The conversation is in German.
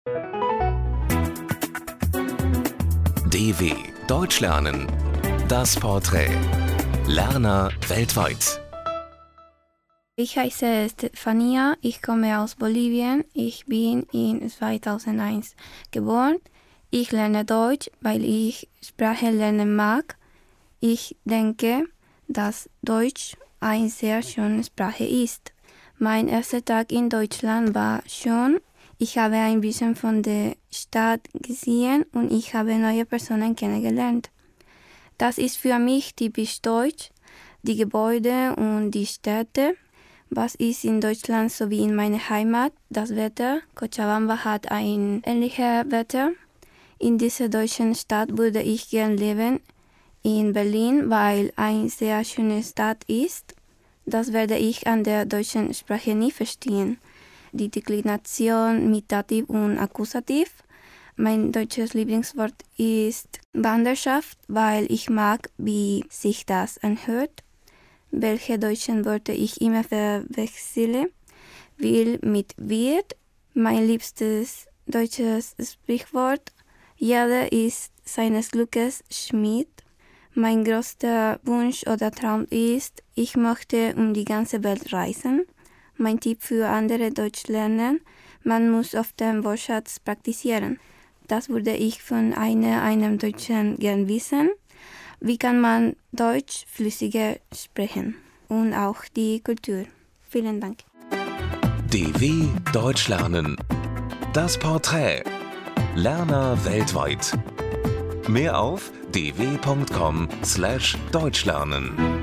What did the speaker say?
DW Deutsch lernen. Das Porträt. Lerner weltweit. Ich heiße Stefania, ich komme aus Bolivien. Ich bin in 2001 geboren. Ich lerne Deutsch, weil ich Sprache lernen mag. Ich denke, dass Deutsch eine sehr schöne Sprache ist. Mein erster Tag in Deutschland war schön. Ich habe ein bisschen von der Stadt gesehen und ich habe neue Personen kennengelernt. Das ist für mich typisch deutsch, die Gebäude und die Städte. Was ist in Deutschland so wie in meiner Heimat? Das Wetter. Cochabamba hat ein ähnliches Wetter. In dieser deutschen Stadt würde ich gern leben. In Berlin, weil eine sehr schöne Stadt ist. Das werde ich an der deutschen Sprache nie verstehen. Die Deklination mit Dativ und Akkusativ. Mein deutsches Lieblingswort ist Wanderschaft, weil ich mag, wie sich das anhört. Welche deutschen Wörter ich immer verwechsle, will mit wird. Mein liebstes deutsches Sprichwort: Jeder ist seines Glückes Schmied. Mein größter Wunsch oder Traum ist, ich möchte um die ganze Welt reisen. Mein Tipp für andere Deutsch lernen: Man muss oft den Wortschatz praktizieren. Das würde ich von einem Deutschen gern wissen. Wie kann man Deutsch flüssiger sprechen? Und auch die Kultur. Vielen Dank. DW Deutsch lernen. Das Porträt. Lerner weltweit. Mehr auf dw.com/deutschlernen.